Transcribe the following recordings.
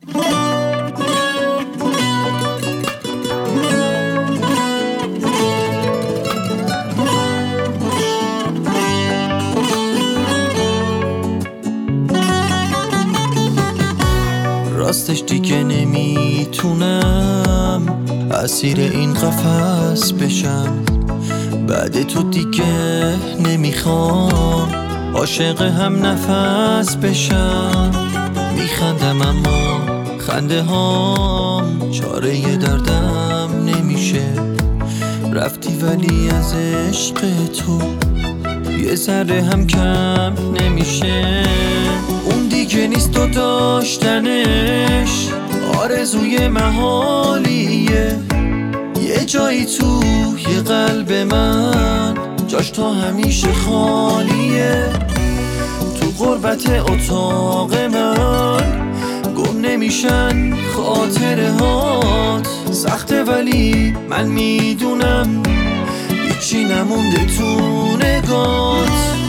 راستش دیگه نمیتونم اسیر این قفس بشم، بعد تو دیگه نمیخوام عاشق هم نفس بشم. میخندم اما خنده هام چاره دردم نمیشه. رفتی ولی از عشق تو یه ذره هم کم نمیشه. اون دیگه نیست و داشتنش آرزوی محالیه. یه جایی توی قلب من جاش تا همیشه خالیه. تو غربت اتاق من گم نمیشن خاطره هات. سخته ولی من میدونم هیچی نمونده تو نگات.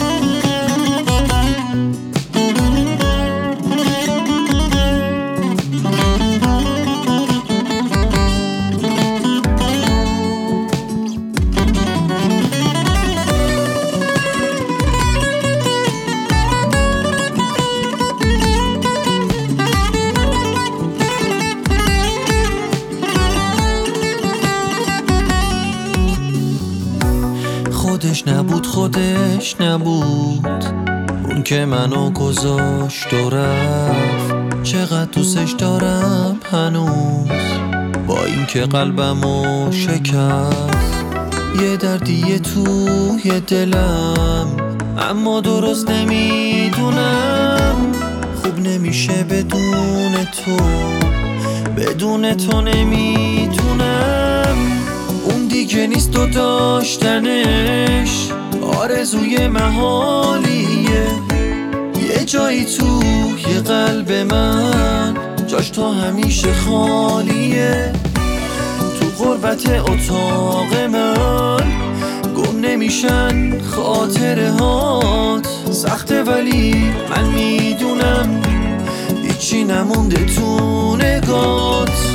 خودش نبود اون که منو گذاشت و رفت. چقدر دوستش دارم هنوز با این که قلبمو شکست. یه دردیه توی دلم اما درست نمیدونم. خوب نمیشه بدون تو نمیتونم. اون دیگه نیست و داشتنش آرزوی محالیه. یه جایی توی قلب من جاش تا همیشه خالیه. تو غربت اتاق من گم نمیشن خاطره هات. سخته ولی من میدونم هیچی نمونده تو نگات.